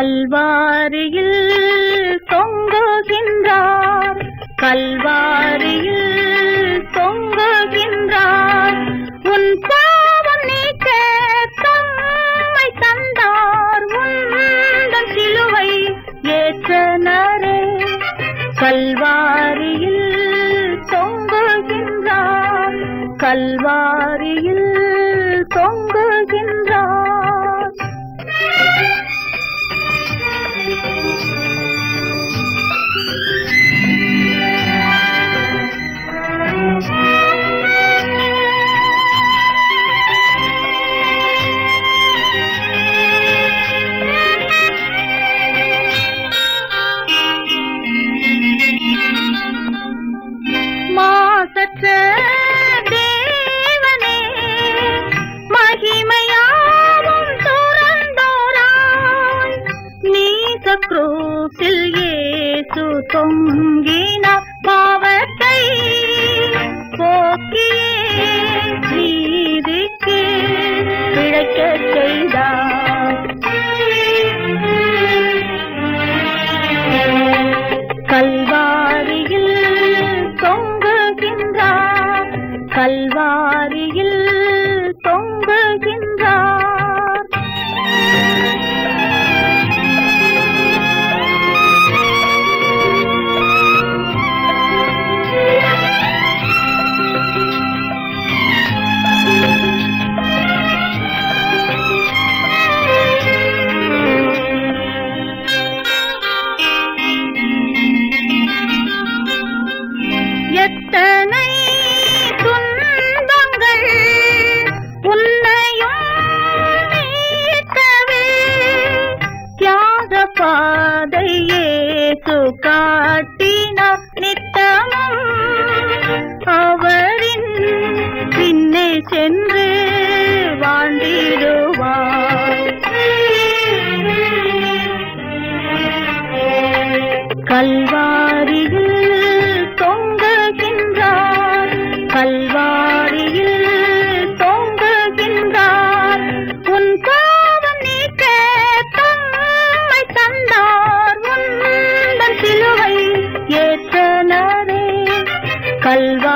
கல்வாரியில் தொங்குகின்றார், கல்வாரியில் தொங்குகின்றார். உன் பாவம் நீக்க தம்மை தந்தார், உந்தன் சிலுவை ஏற்றனரே. கல்வாரியில் தொங்குகின்றார், கல்வாரியில் தொங்குகின்றார். மாசற்ற தேவனே, மகிமையாவும் துறந்தோராய், நீச குரூசில் இயேசு தொங்கினார். பாவத்தை போக்கியே நீதிக்கு பிழைக்கச் செய்தார். கல்வாரியில் தொங்குகின்றார், கல்வாரியில் தொங்குகின்றார். எத்தனை துன்பங்கள் உன்னையும் மீட்கவே, தியாக பாதை இயேசு காட்டினார். நித்தமும் அவரின் பின்னே சென்று வாழ்ந்திடுவார். கல்வாரியில் தொங்குகின்றார், கல்வாரியில் தொங்குகின்றார். உன் பாவம் நீக்க தம்மை தந்தார், உந்தன் சிலுவை ஏற்றனரே. கல்வாரியில்